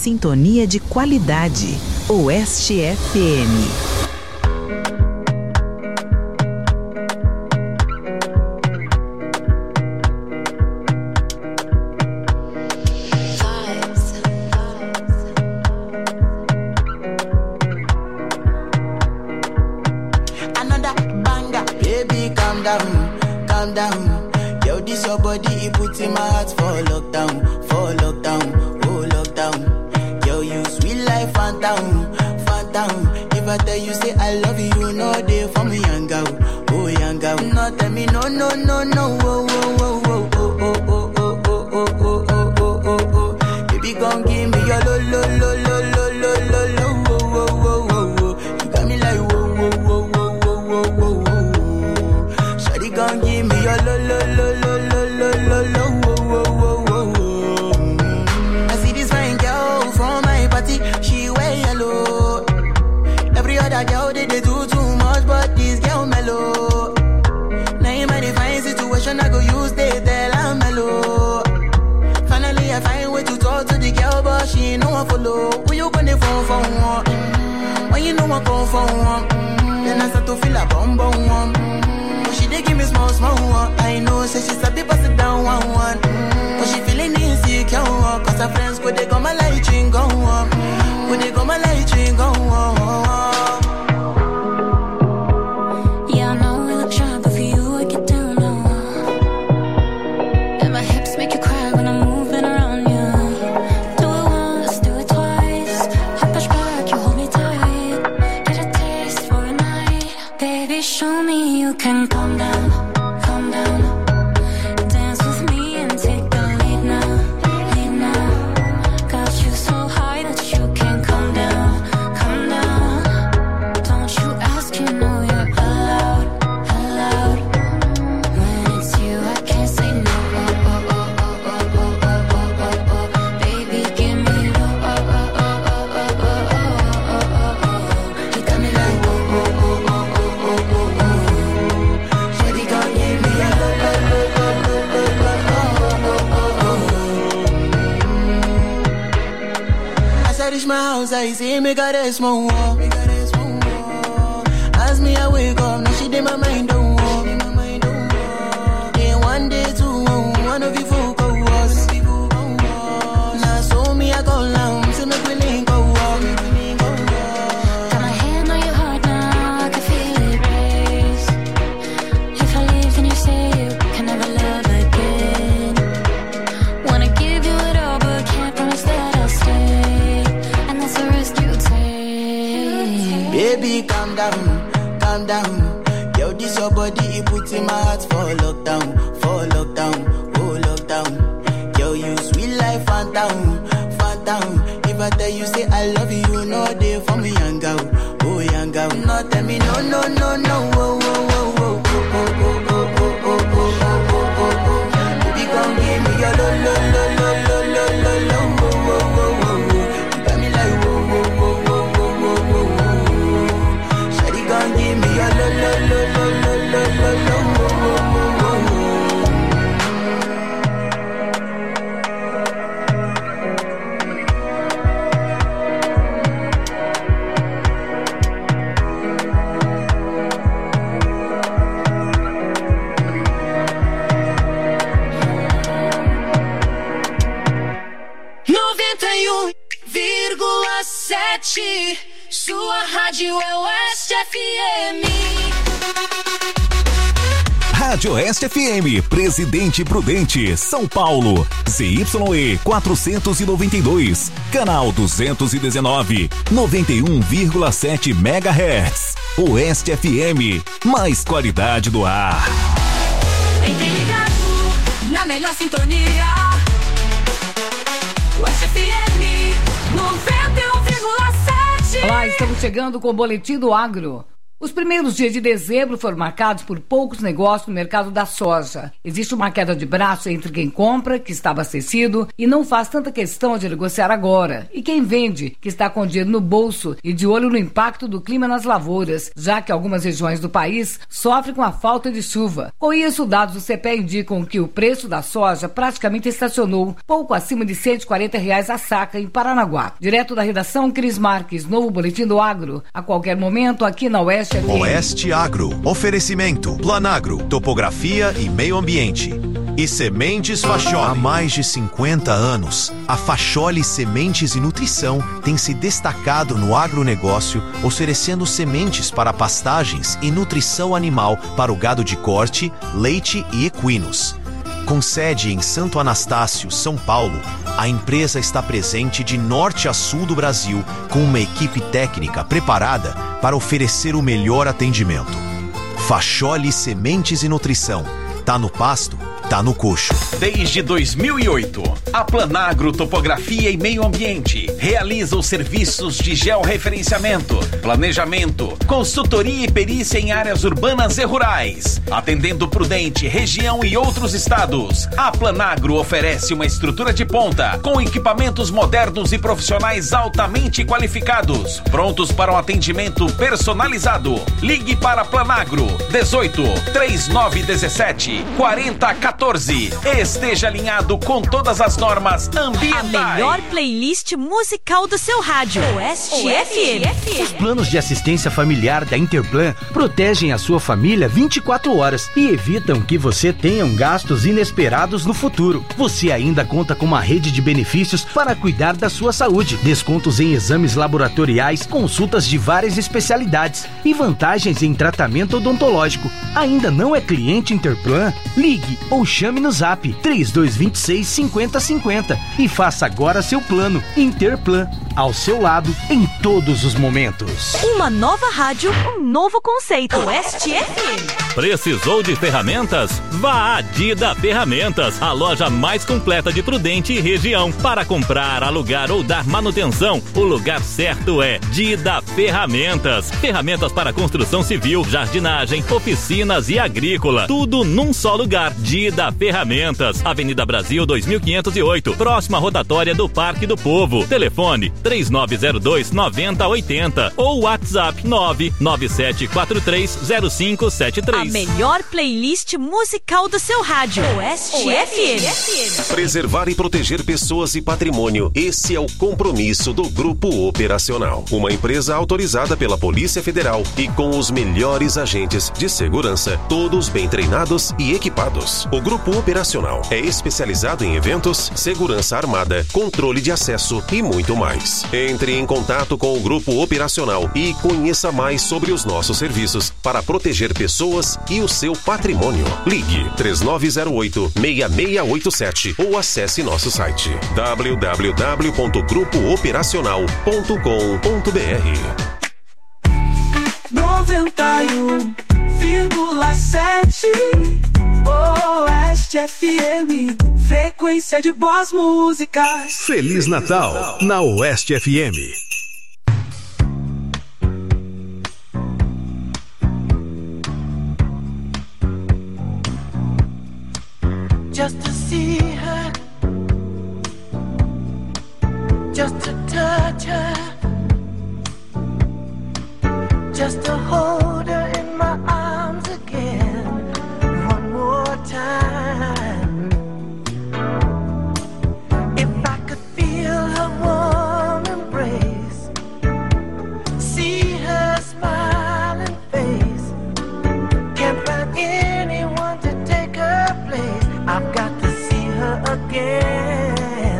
sintonia de qualidade. Oeste FM. Sua rádio é Oeste FM. Rádio Oeste FM, Presidente Prudente, São Paulo, ZYE 492, canal 219, 91,7 MHz. Oeste FM, mais qualidade do ar. Fique ligado, na melhor sintonia. Oeste FM 91,7. Olá, estamos chegando com o Boletim do Agro. Os primeiros dias de dezembro foram marcados por poucos negócios no mercado da soja. Existe uma queda de braço entre quem compra, que está abastecido e não faz tanta questão de negociar agora, e quem vende, que está com dinheiro no bolso e de olho no impacto do clima nas lavouras, já que algumas regiões do país sofrem com a falta de chuva. Com isso, dados do CPE indicam que o preço da soja praticamente estacionou, pouco acima de R$ 140 a saca em Paranaguá. Direto da redação, Cris Marques, novo Boletim do Agro. A qualquer momento, aqui na Oeste FM. Oeste Agro. Oferecimento Planagro, topografia e meio ambiente. E Sementes Facholi. Há mais de 50 anos, a Facholi Sementes e Nutrição tem se destacado no agronegócio, oferecendo sementes para pastagens e nutrição animal para o gado de corte, leite e equinos. Com sede em Santo Anastácio, São Paulo, a empresa está presente de norte a sul do Brasil com uma equipe técnica preparada para oferecer o melhor atendimento. Facholi Sementes e Nutrição. Tá no pasto, tá no coxo. Desde 2008, a Planagro Topografia e Meio Ambiente realiza os serviços de georreferenciamento, planejamento, consultoria e perícia em áreas urbanas e rurais. Atendendo Prudente, região e outros estados, a Planagro oferece uma estrutura de ponta com equipamentos modernos e profissionais altamente qualificados, prontos para um atendimento personalizado. Ligue para Planagro 18 3917 4014. Esteja alinhado com todas as normas ambientais. A melhor playlist musical do seu rádio. Oeste FM. Os planos de assistência familiar da Interplan protegem a sua família 24 horas e evitam que você tenha gastos inesperados no futuro. Você ainda conta com uma rede de benefícios para cuidar da sua saúde, descontos em exames laboratoriais, consultas de várias especialidades e vantagens em tratamento odontológico. Ainda não é cliente Interplan? Ligue ou chame no Zap 3226-5050 e faça agora seu plano. Interplan, ao seu lado em todos os momentos. Uma nova rádio, um novo conceito. Oeste FM. Precisou de ferramentas? Vá a Dida Ferramentas, a loja mais completa de Prudente e região. Para comprar, alugar ou dar manutenção, o lugar certo é Dida Ferramentas. Ferramentas para construção civil, jardinagem, oficinas e agrícola. Tudo num só lugar. Dida Ferramentas, Avenida Brasil 2508, próxima rotatória do Parque do Povo. Telefone 3902-9080 ou WhatsApp 997430573. A melhor playlist musical do seu rádio. Oeste FM. Preservar e proteger pessoas e patrimônio. Esse é o compromisso do Grupo Operacional. Uma empresa autorizada pela Polícia Federal e com os melhores agentes de segurança, todos bem treinados e equipados. O Grupo Operacional é especializado em eventos, segurança armada, controle de acesso e muito mais. Entre em contato com o Grupo Operacional e conheça mais sobre os nossos serviços para proteger pessoas e o seu patrimônio. Ligue 3908-6687 ou acesse nosso site www.grupooperacional.com.br. 91,7 Oeste FM, frequência de boas músicas. Feliz Natal na Oeste FM. Just to see her, just to touch her, just to hold her in my arms again one more time. If I could feel her warm embrace, see her smiling face, can't find anyone to take her place. I've got to see her again.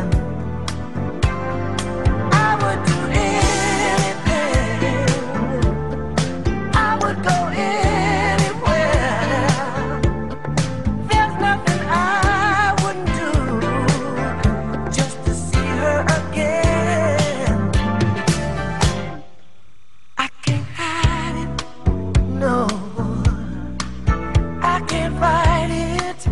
I would do anything, I would go anywhere. There's nothing I wouldn't do just to see her again. I can't hide it, no, I can't fight it.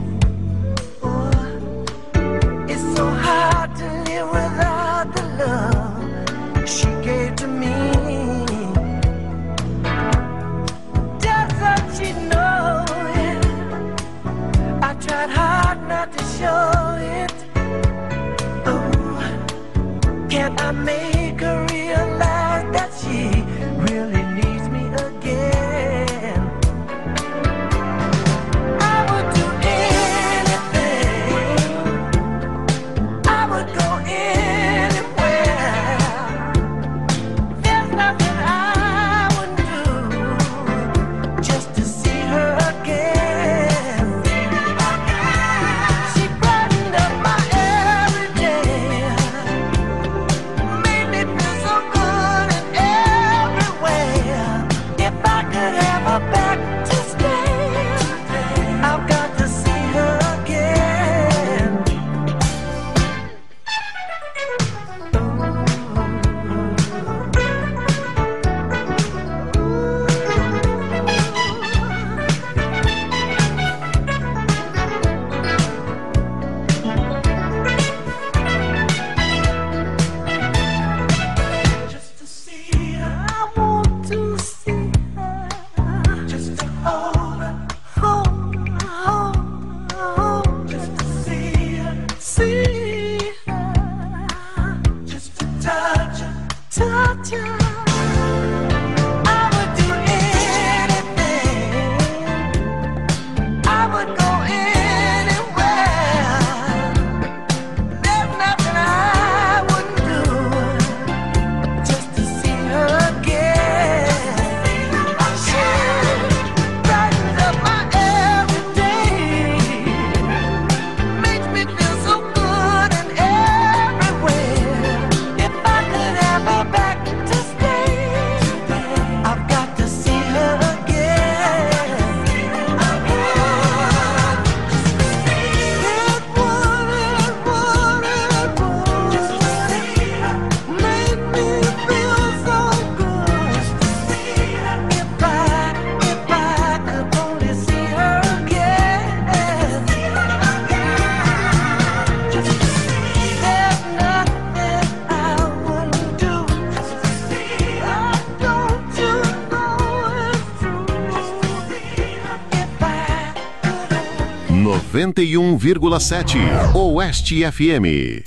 It's so hard to live without the love she gave to me. 91,7 Oeste FM.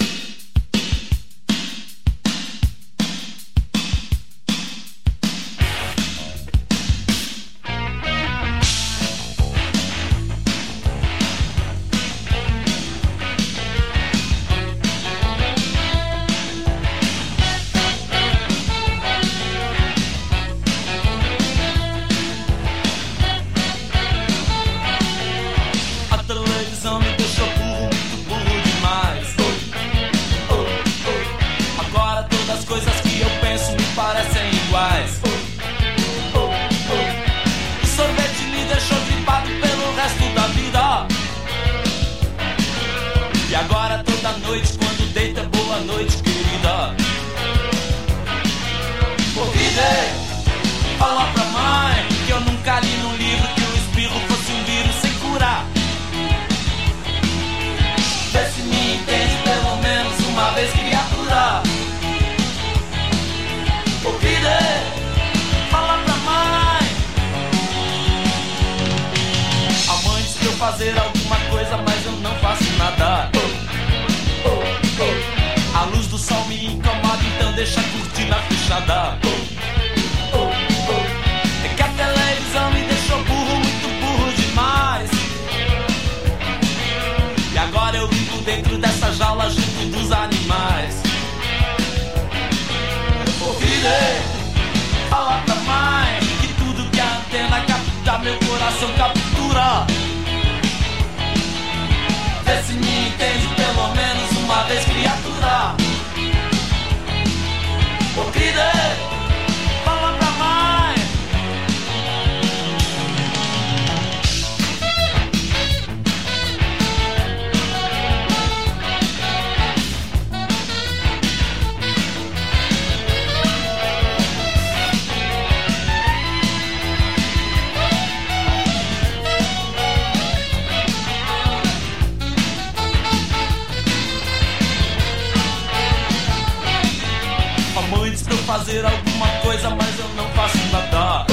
Fazer alguma coisa, mas eu não faço nada. A luz do sol me incomoda, então deixa a cortina fechada. É que a televisão me deixou burro, muito burro demais. E agora eu vivo dentro dessa jaula junto dos animais. Ô filho, fala pra mãe que tudo que a antena capta, meu coração captura. Vê se me entende pelo menos uma vez, criatura. Ô querida, fala pra mãe. Fazer alguma coisa, mas eu não faço nada.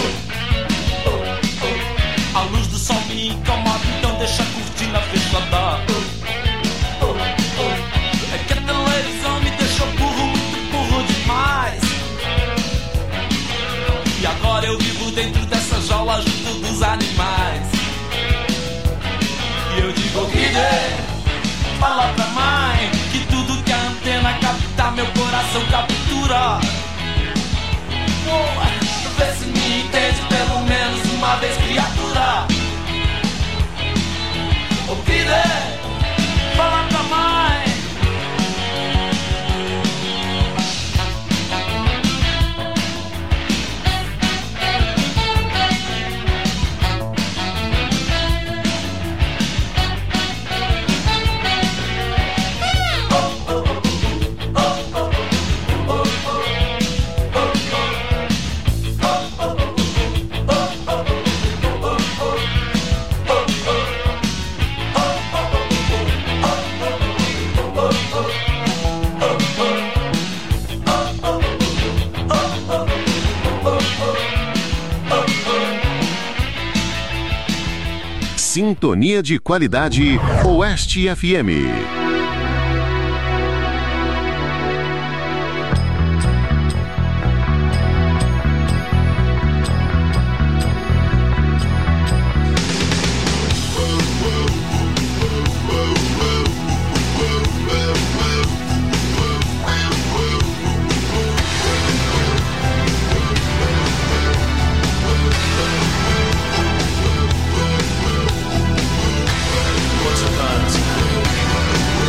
A luz do sol me incomoda, então deixa a cortina fechada. É que a televisão me deixou burro, muito burro demais. E agora eu vivo dentro dessa jaula junto dos animais. E eu digo, filho, fala pra mãe que tudo que a antena capta, meu coração captura. Vê se me entende pelo menos uma vez, criatura. Ô filha, fala pra mãe. Sintonia de qualidade Oeste FM. What's your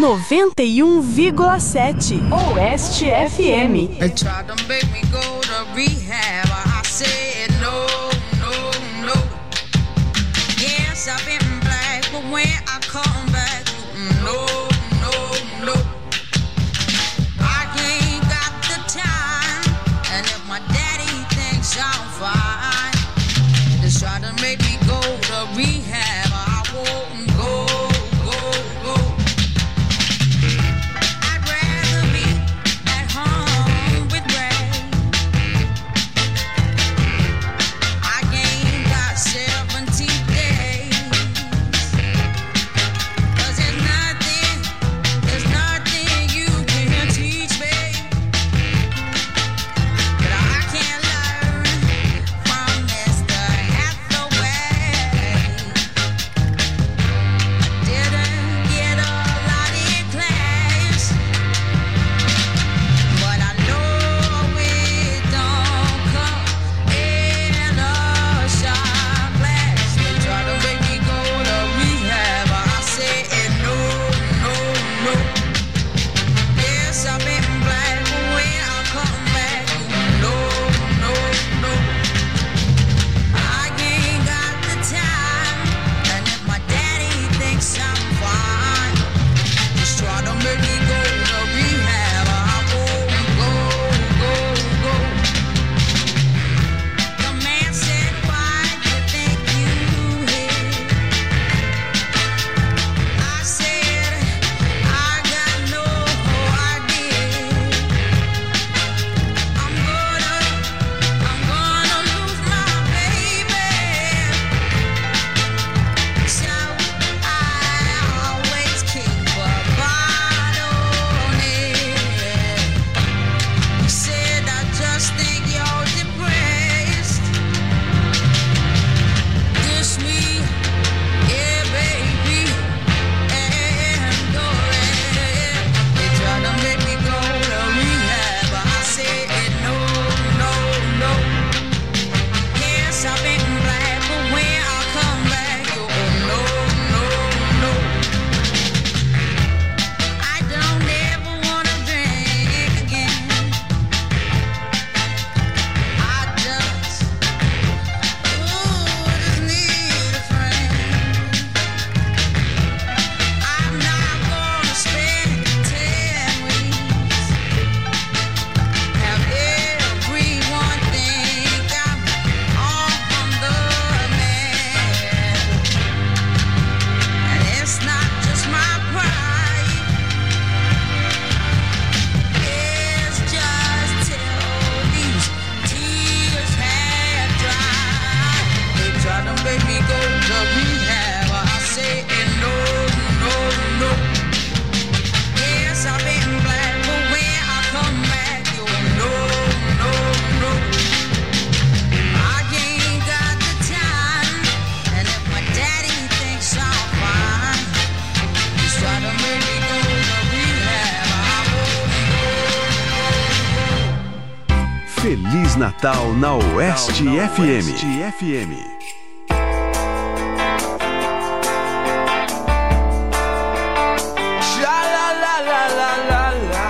91,7 Oeste FM. They tried to make me go to rehab. I said no, no, no. Yes, I've been black, but when I come back, no, no, no. I ain't got the time, and if my daddy thinks I'm fine, they try to make me go to rehab. I won't go, go, go. I'd rather be at home with Ray. I ain't got 17 days. 'Cause there's nothing you can teach me that I can't learn from Mr. Hathaway. I didn't get a lot in class, but I know it don't come in a shot glass. They try to make me go to rehab. I said no, no, no. Yes, I've been black, but when I come back, no, no, no. I ain't got the time, and if my daddy thinks I'm fine, just try to make me go to rehab. I won't go, go, go. The man said, why you think you hit? I said, I got no idea. I'm gonna lose my baby. So I always keep a bottle near. He said, I just think you're depressed. Dish me, yeah, baby, and go ahead. They try to make me go to rehab. I said no, no, no. Yes, I've been black, but when I come back, oh no, no, no. I don't ever wanna drink again. I just need a friend. I'm not gonna spend 10 weeks. Have everyone think I'm on the man. And it's not just my pride. It's just till these tears have dried. They try to make me go to rehab. I say no, no, no. Yes, I've been black, but when I come back, you no, no, no. I ain't got the time, and if my daddy thinks I'm fine, just try to make me go to rehab. I won't go. Feliz Natal na Oeste FM. Sha la la la la la la.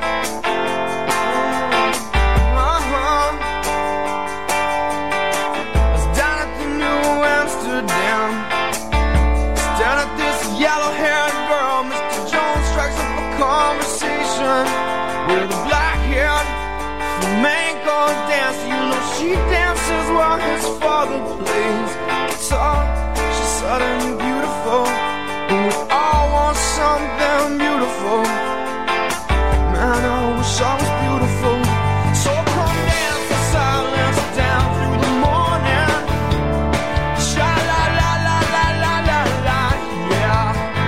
I was down at the New Amsterdam, staring at this yellow-haired girl. Mr. Jones strikes up a conversation with a black-haired flamenco dancer. You know she dances while his father plays guitar. She's suddenly beautiful, and we all want something beautiful. Man, I wish I was beautiful. So come dance in silence down through the morning. Sha la la la la la la la, yeah.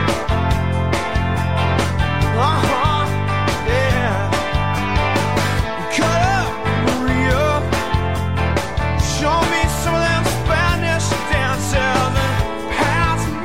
Yeah. Cut up, Maria. Show me some of them Spanish dances and pass me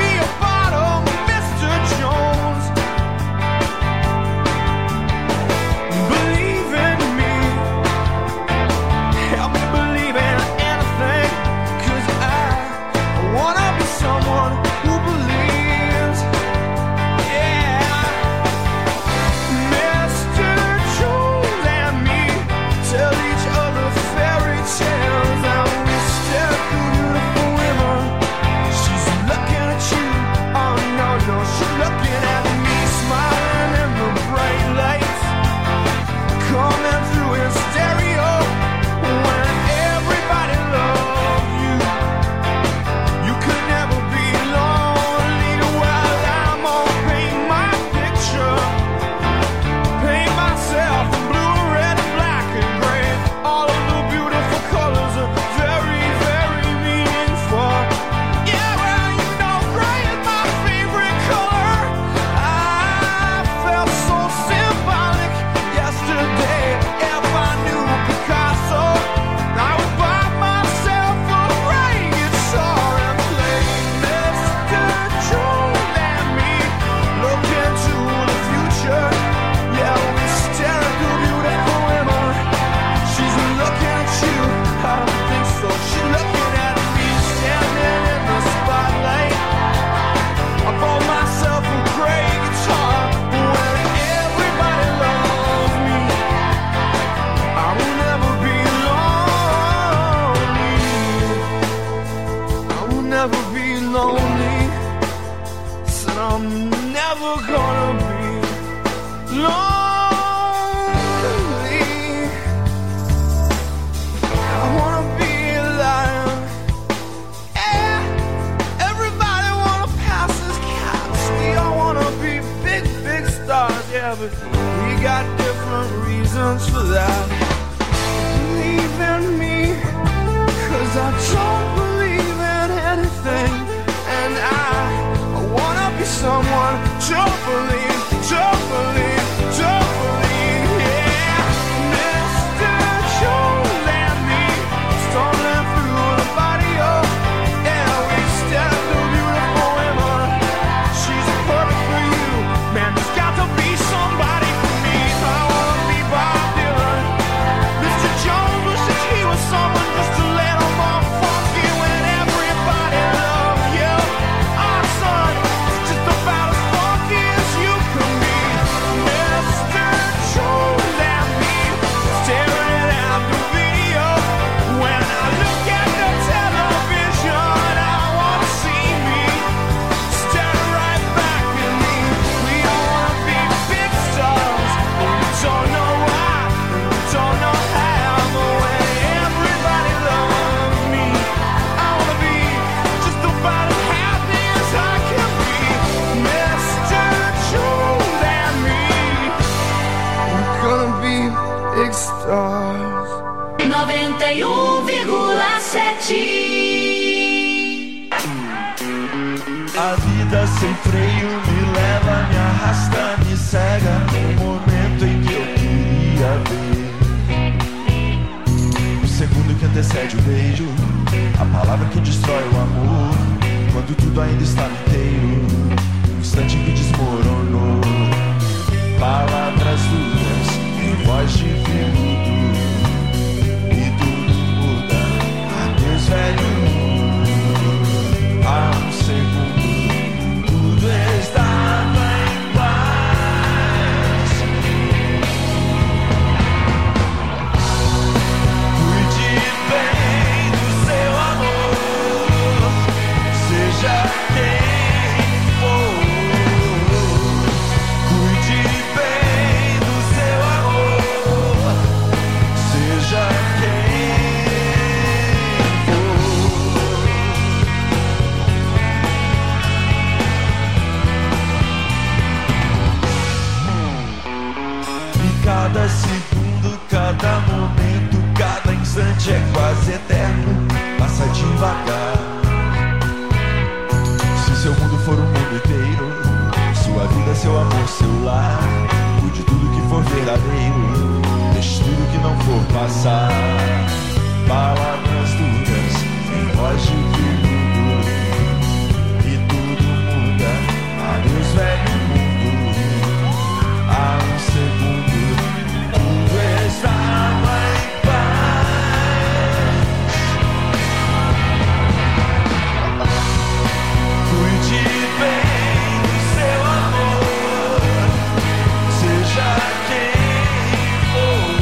91,7. A vida sem freio me leva, me arrasta, me cega no momento em que eu queria ver. O segundo que antecede o beijo, a palavra que destrói o amor, quando tudo ainda está inteiro, o instante que desmoronou. Palavras duras em voz de veludo, e tudo muda, adeus velho mundo. Há um segundo tudo estava em paz. Cuide bem do seu amor, seja quem for. Cuide bem do seu amor, seja quem for. E cada segundo, cada momento, cada instante é quase eterno, passa devagar. Se seu mundo for o mundo inteiro, sua vida, seu amor, seu lar, cuide tudo que for verdadeiro, deixe tudo que não for passar. Palavras duras em voz de veludo, e tudo muda, adeus velho mundo. Há um segundo tudo estava em paz. Cuide bem do seu amor, seja quem for.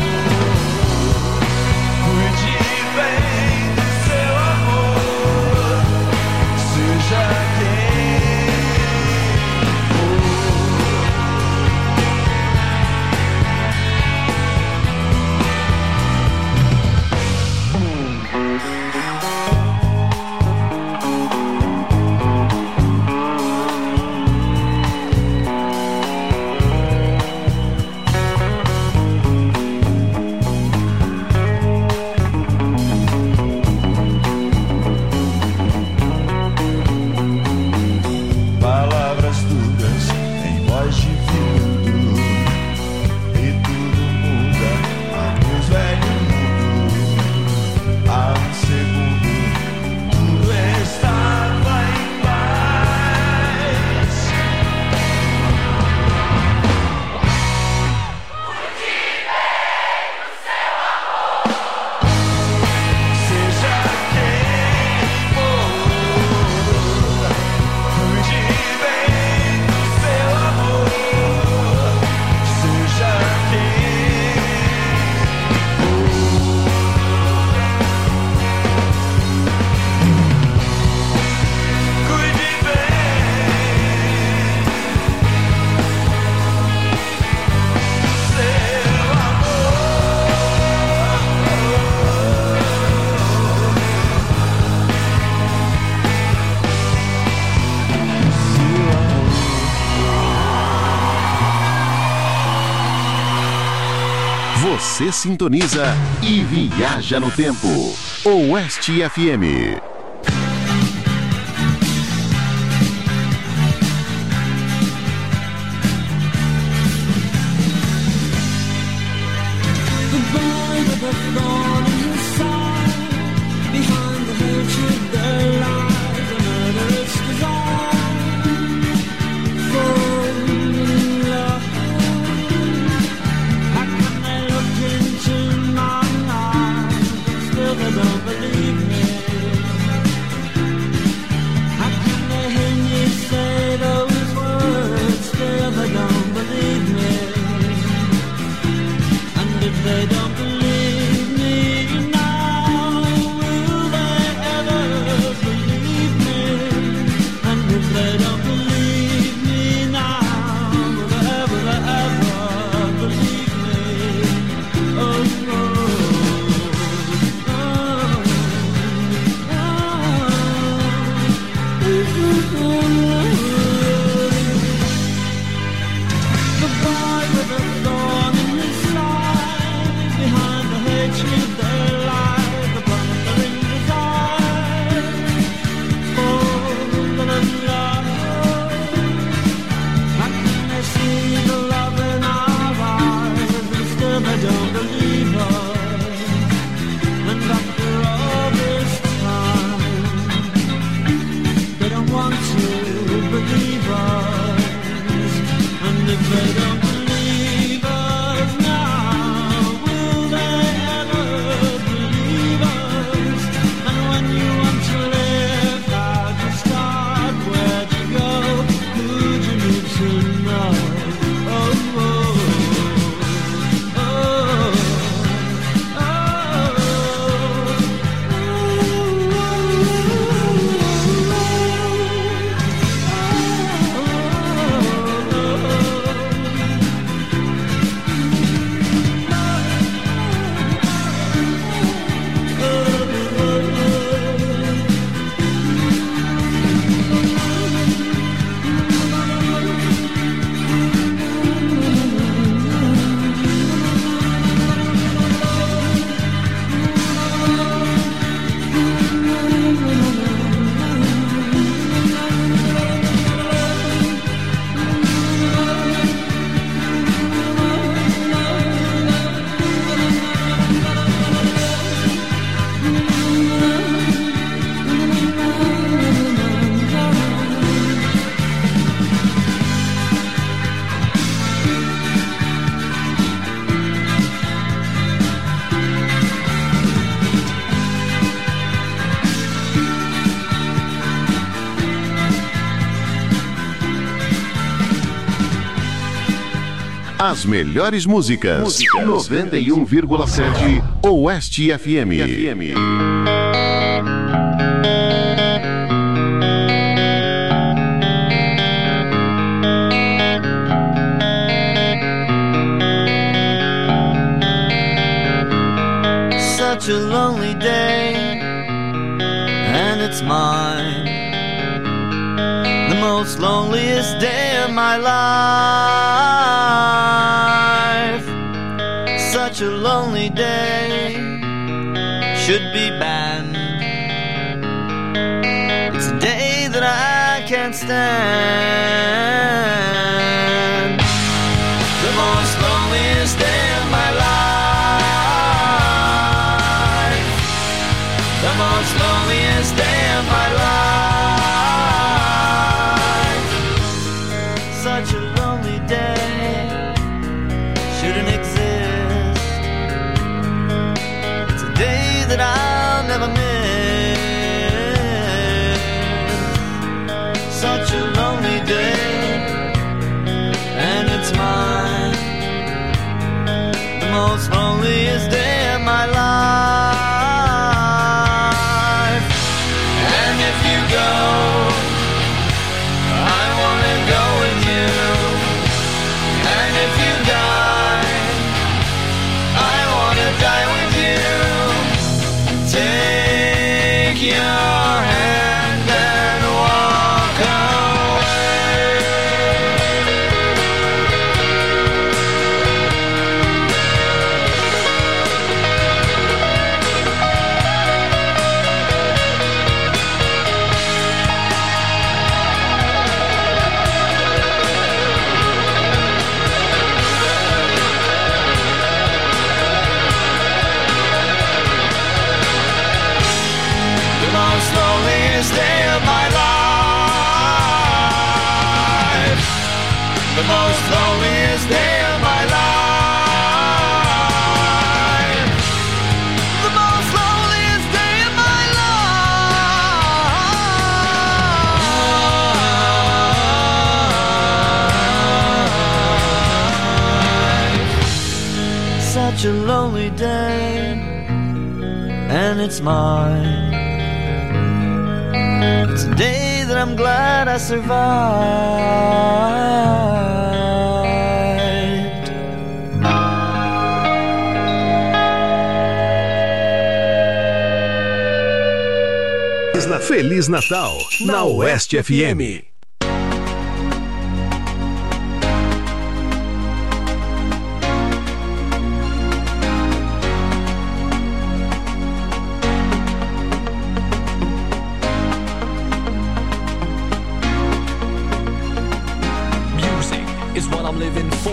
Cuide bem do seu amor, seja quem for. Palavras duras em voz de veludo, e tudo muda, adeus velho mundo. Há um segundo tudo estava em paz. Seja quem for, cuide bem do seu amor, seja quem for. Cuide bem do seu Você sintoniza e viaja no tempo. Oeste FM. The boy with a thorn in his side, behind the hatred there lies a murderous design. Fall in love. How can they look into my eyes and still they don't believe me? How can they hear me say those words, still they don't believe me? And if they don't believe me now, will they ever believe me? And if they don't believe me now, will they ever believe me? Oh, oh, The boy with a thorn in his side, As melhores músicas. 91,7 Oeste FM. Such a lonely day, and it's mine. The most loneliest day of my life. Such a lonely day should be banned. It's a day that I can't stand. The most loneliest day of my life. The most loneliest day of my life. Such a lonely day shouldn't exist. It's a day that I'll never miss. Such a lonely day, and it's mine. The most loneliest day of my life. The most loneliest day of my life. The most loneliest day of my life. Such a lonely day, and it's mine. It's a day that I'm glad I survived. Feliz Natal na Oeste FM. Music is what I'm living for.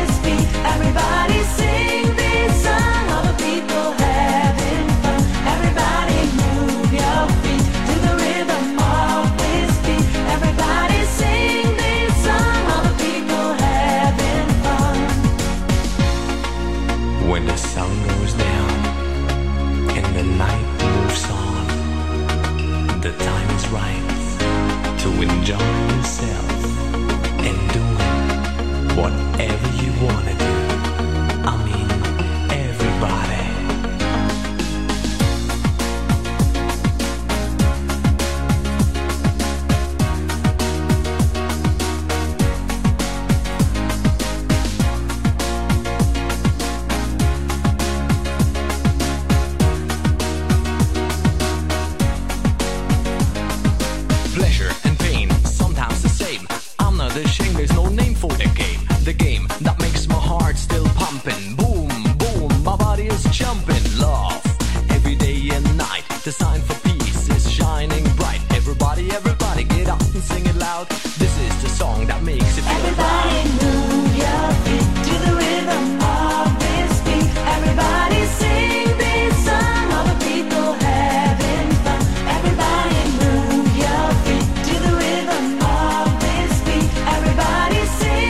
Everybody sing this song, all the people having fun. yourself and doing whatever you wanna do.